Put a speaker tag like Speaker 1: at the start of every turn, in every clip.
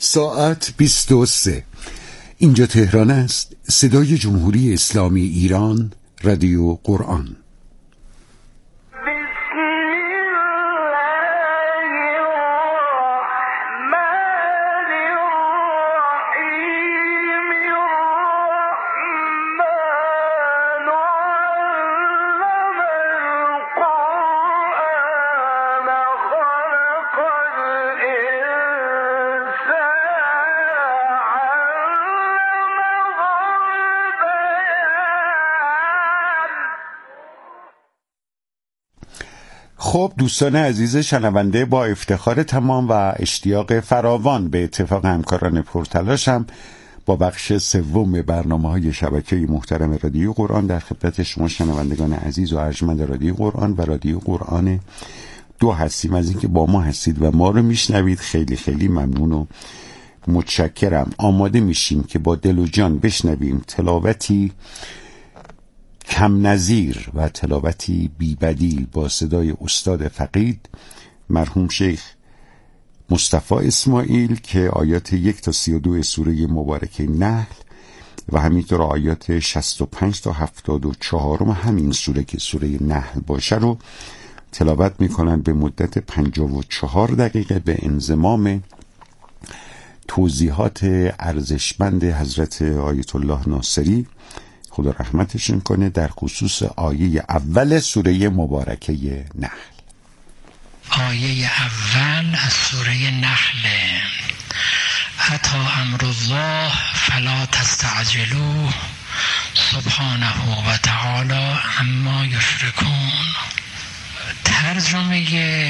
Speaker 1: ساعت 23. اینجا تهران است. صدای جمهوری اسلامی ایران، رادیو قرآن. خب دوستان عزیز شنونده، با افتخار تمام و اشتیاق فراوان به اتفاق همکاران پرتلاشم با بخش سوم برنامه‌های شبکه محترم رادیو قرآن در خدمت شما شنوندگان عزیز و ارجمند رادیو قرآن و رادیو قرآن 2 هستیم. از اینکه با ما هستید و ما رو میشنوید خیلی خیلی ممنون و متشکرم. آماده میشیم که با دل و جان بشنویم تلاوتی کم نظیر و تلاوتی بی بدیل با صدای استاد فقید مرحوم شیخ مصطفی اسماعیل که آیات 1 تا 32 سوره مبارکه نحل و همینطور آیات 65 تا 74 همین سوره که سوره نحل باشه رو تلاوت میکنن به مدت 54 دقیقه به انضمام توضیحات ارزشمند حضرت آیت الله ناصری خدا رحمتشون کنه در خصوص آیه اول سوره مبارکه نحل.
Speaker 2: آیه اول از سوره نحل: اتی امر الله فلا تستعجلوه سبحانه و تعالی عما یشرکون. ترجمه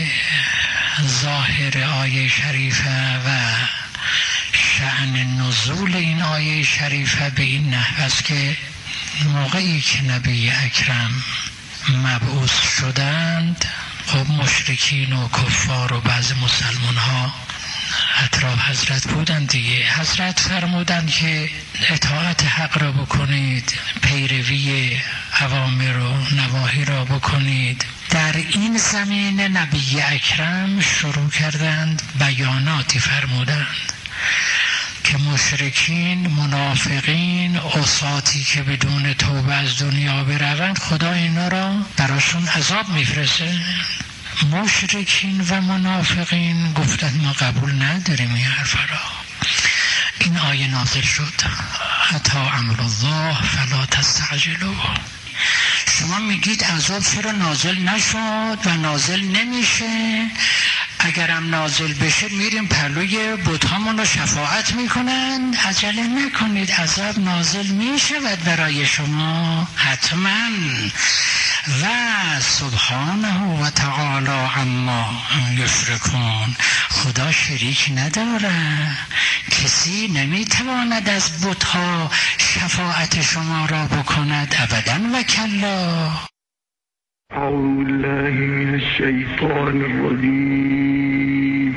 Speaker 2: ظاهر آیه شریفه و شأن نزول این آیه شریفه به این نحو است که موقعی که نبی اکرم مبعوث شدند، خب مشرکین و کفار و بعض مسلمان ها اطراف حضرت بودند دیگه. حضرت فرمودند که اطاعت حق را بکنید، پیروی اوامر و نواهی را بکنید. در این زمینه نبی اکرم شروع کردند بیاناتی فرمودند که مشرکین، منافقین، عصاتی که بدون توبه از دنیا بروند خدا اینا را براشون عذاب میفرسته. مشرکین و منافقین گفتند ما قبول نداریم این حرفا را. این آیه نازل شد: اتی امر الله فلا تستعجلوه. شما میگید عذاب چرا نازل نشد و نازل نمیشه؟ اگرم نازل بشه میریم پلوی بت‌هامون رو شفاعت میکنن. عجله نکنید، عذاب نازل میشود برای شما حتما. و سبحانه و تعالی عما یشرکون. خدا شریک نداره، کسی نمیتواند از بت‌ها شفاعت شما را بکند ابدا و کلا.
Speaker 3: اعوذ بالله من الشیطان الرجیم.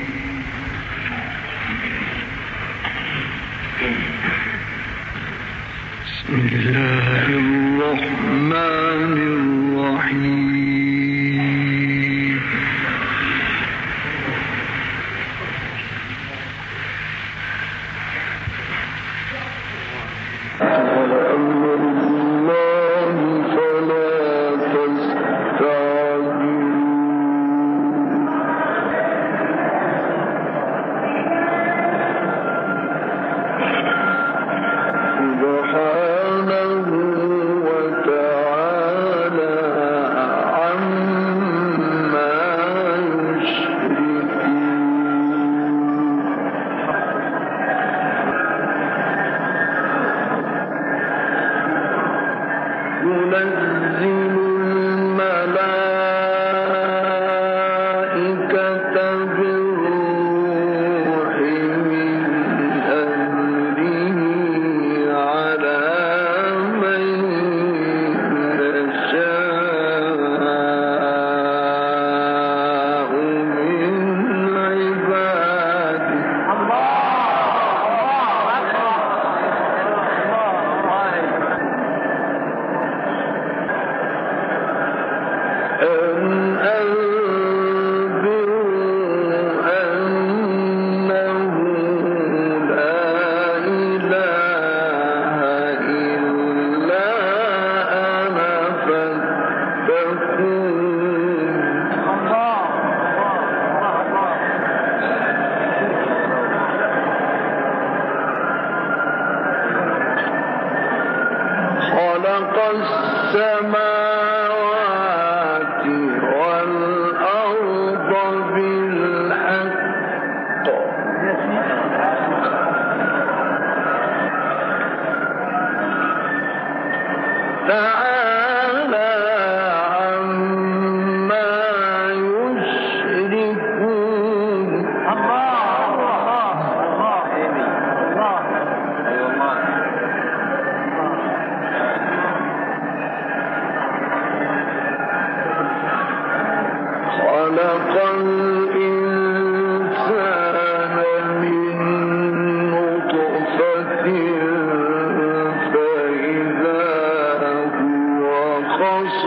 Speaker 3: بسم الله الرحمن الرحیم.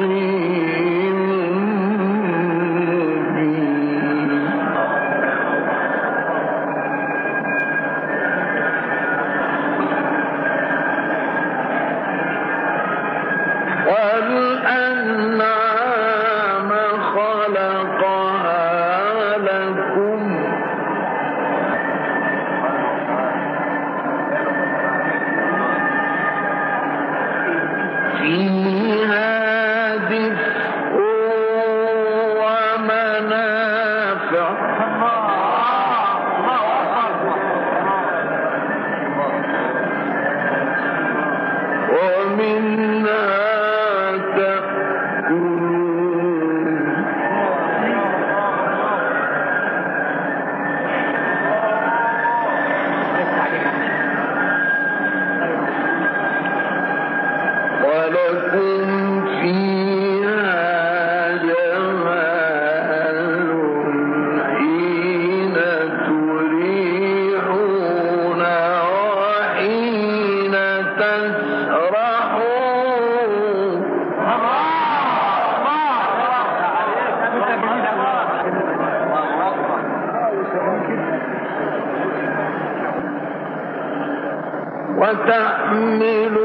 Speaker 3: وتحمل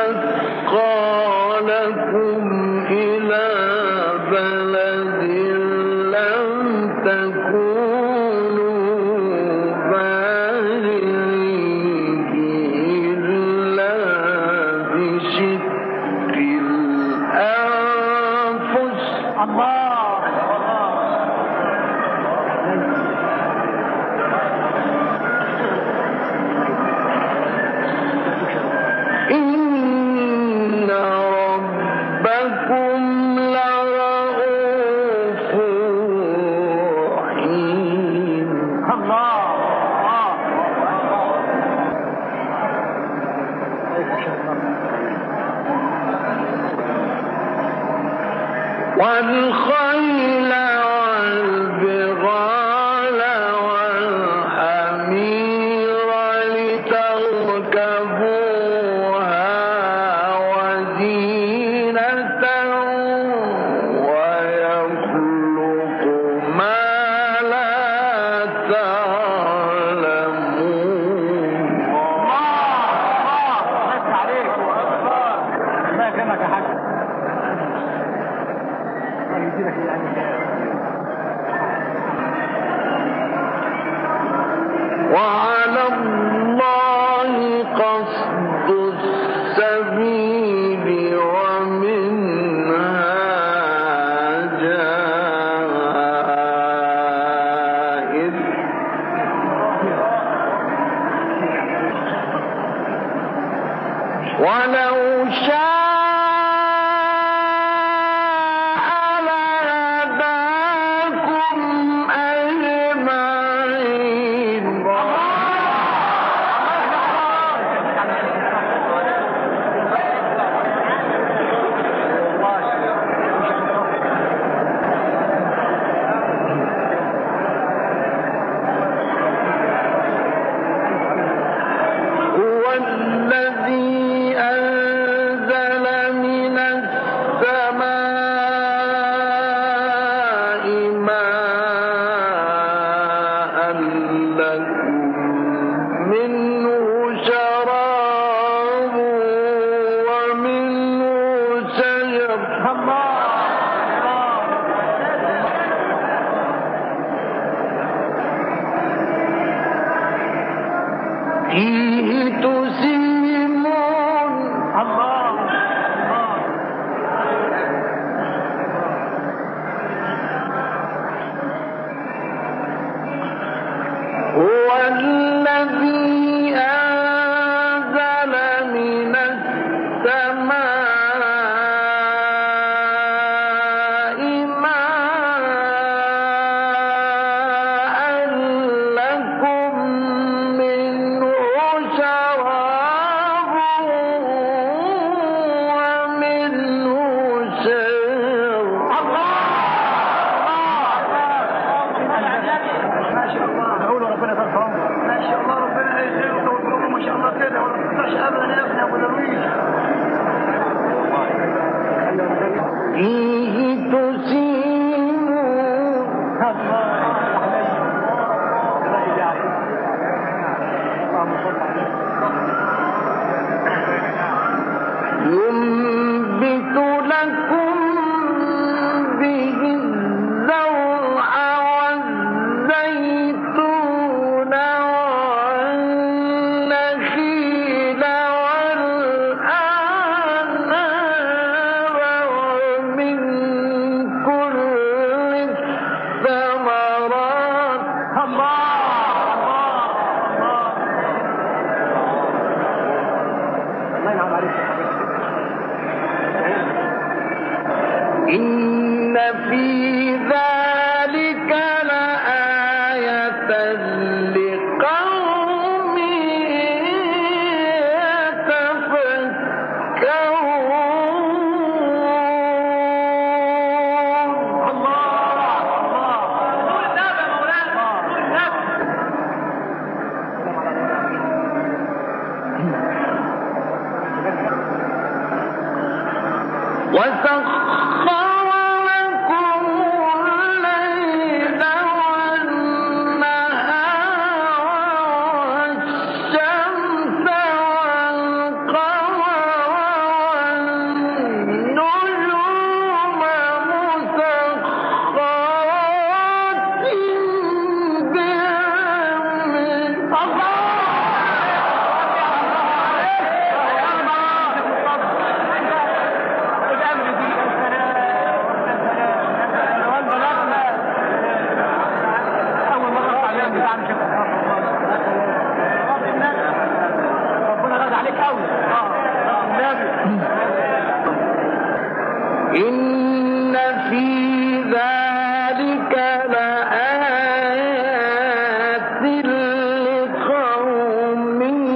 Speaker 3: أثقالكم إلى بلد لم تكونوا بالغيه إلا بشق الأنفس. إن ربكم لرؤوف رحيم. والخيل والبغال والحمير لتركبوها وزينة ويخلق ما لا تعلمون. وعلى الله قصد السبيل ومنها جائر. ولو شاء لهداكم في ذلك لآية لقوم يتفكرون. وسخر لكم الليل والنهار والشمس والقمر والنجوم مسخرات بأمره. إن في ذلك لآيات لقوم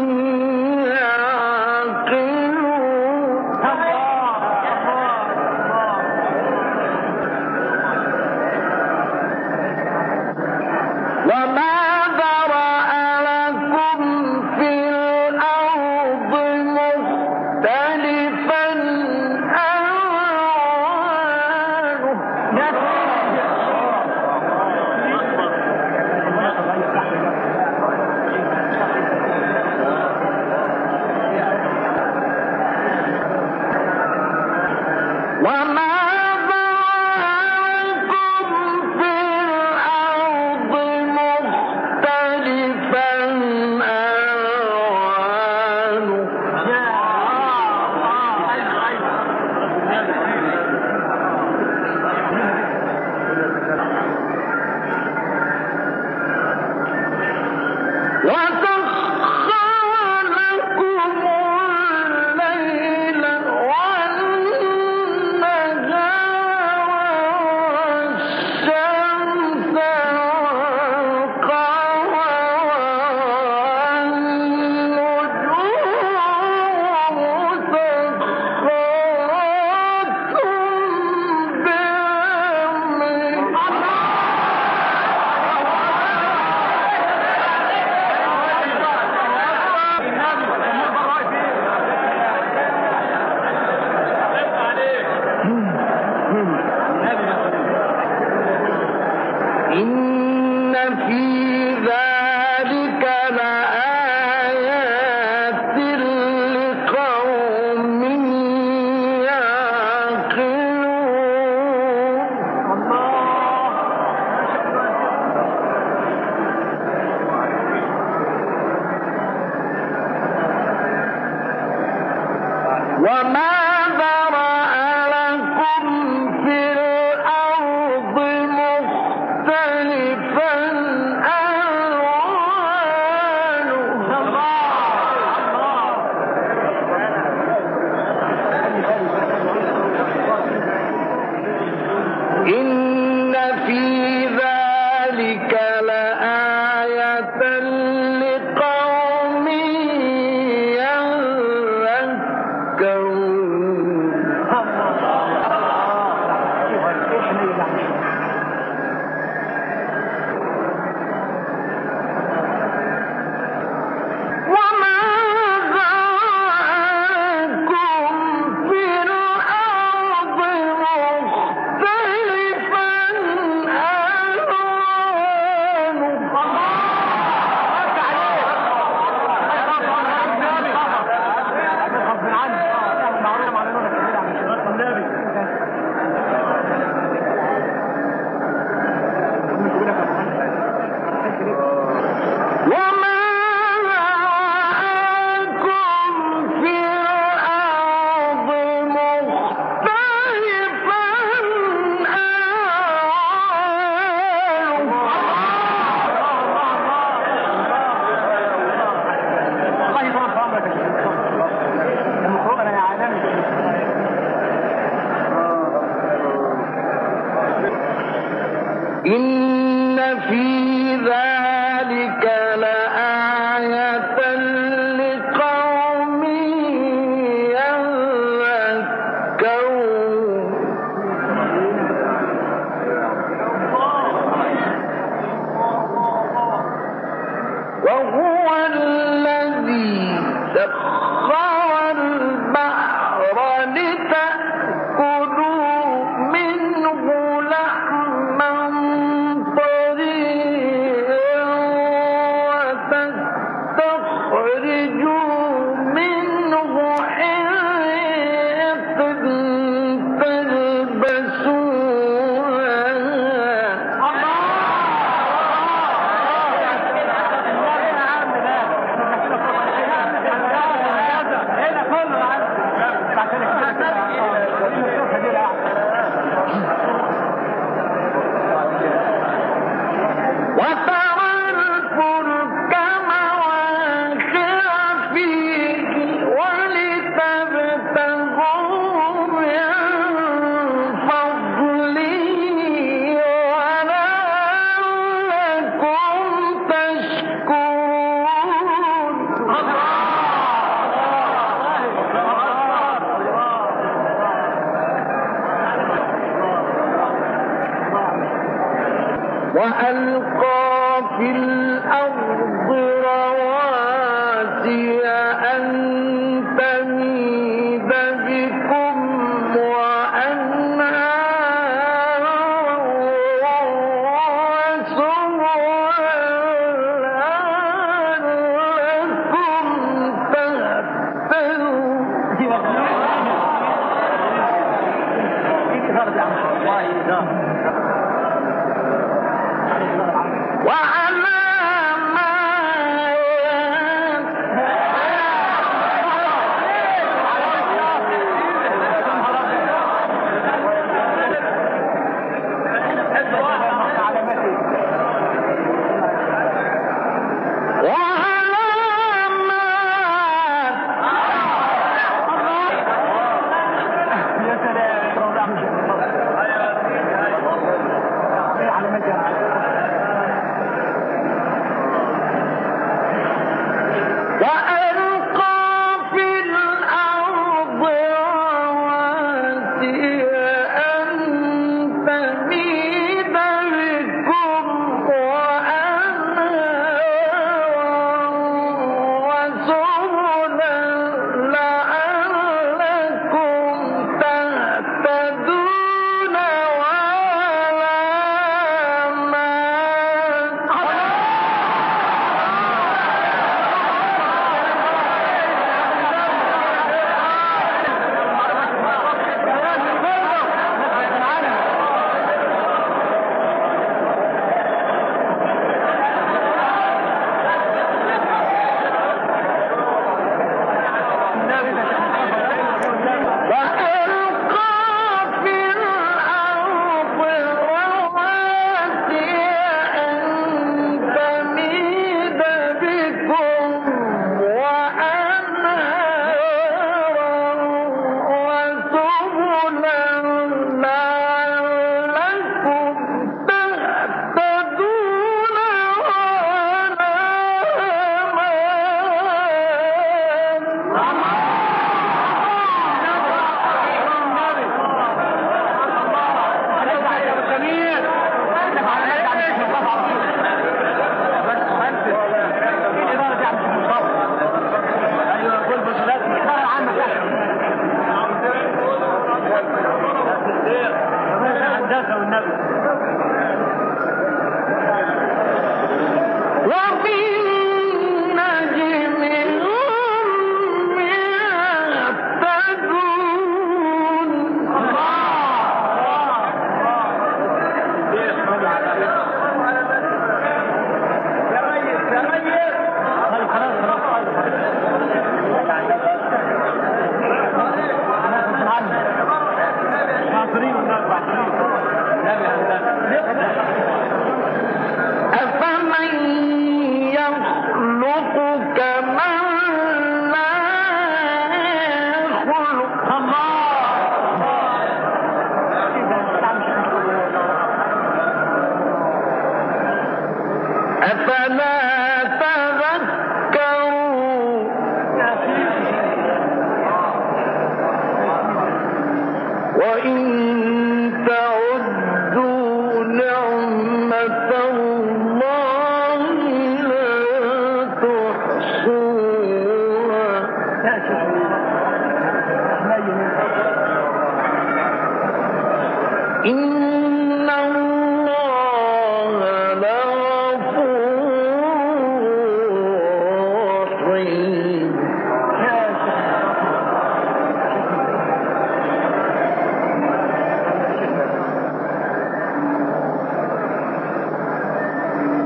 Speaker 3: يعقلون. وما ذرأ لكم في الأرض مختلفا وما ذرأكم في الأرض مختلفا ألوانه. وسخر لكم الليل إن في ذلك لآيات لقوم يعقلون. وما ذرأ لكم في الأرض مختلفا ألوانه. إن في ذلك لآية لقوم يذكرون. إن في ذلك لآية لقوم يذكرون وهو الذي سخر البحر لتأكلوا منه لحما طريا وتستخرجوا منه حلية وترى الفلك مواخر فيه ولتبتغوا من فضله ولعلكم تشكرون وألقى في الأرض رواسي أن تميد بكم وأنهارا وسبلا لعلكم تهتدون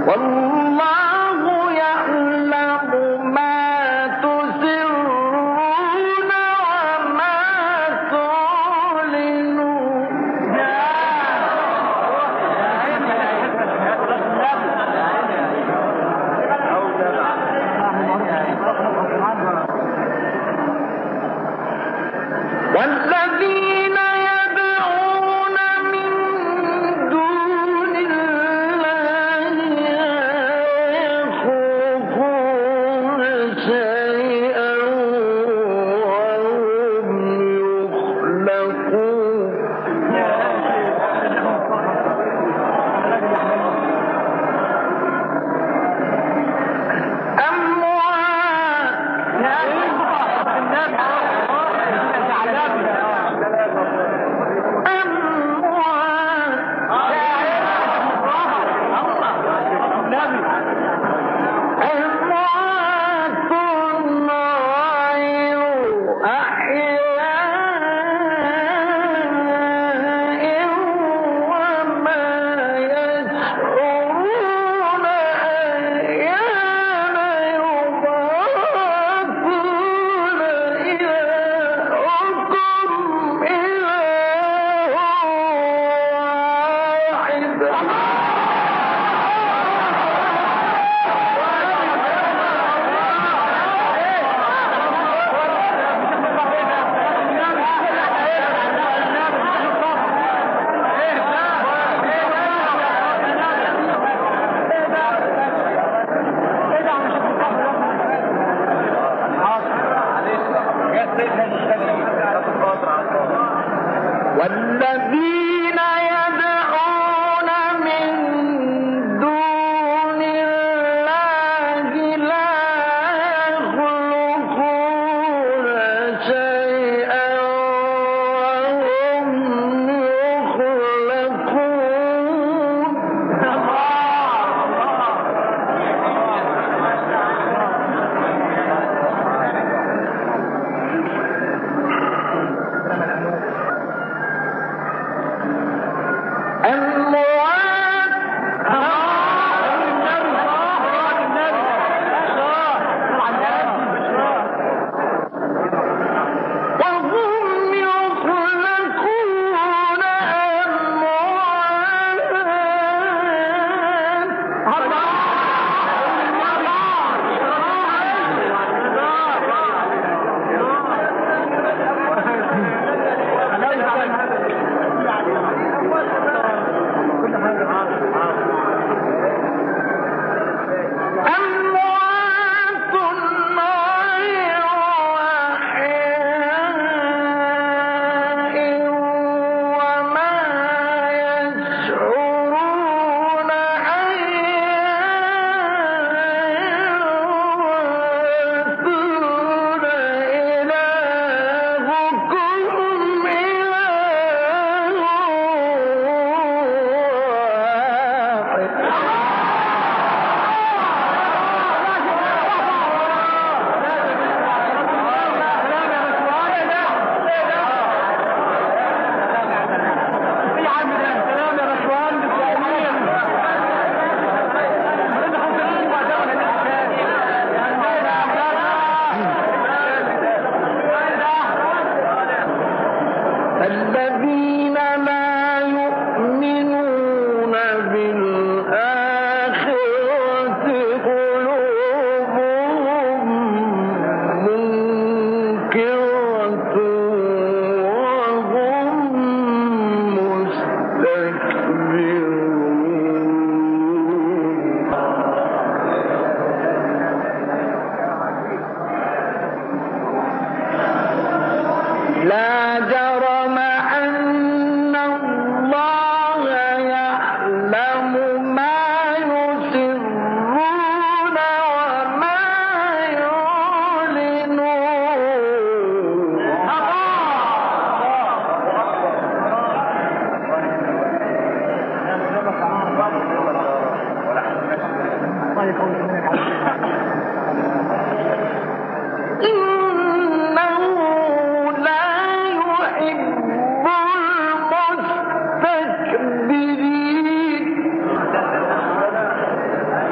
Speaker 3: والله يعلم ما تسرون وما تعلنون والذين يدعون من دون الله لا يخلقون شيئا وهم يخلقون والذين يدعون من دون الله لا يخلقون شيئا وهم يخلقون الذين لا يؤمنون بالآخرة قلوبهم منكرة وهم مستكبرون لا جرم أن الله يعلم ما يسرون وما يعلنون إنه لا يحب المستكبرين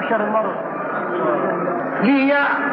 Speaker 3: ليعلم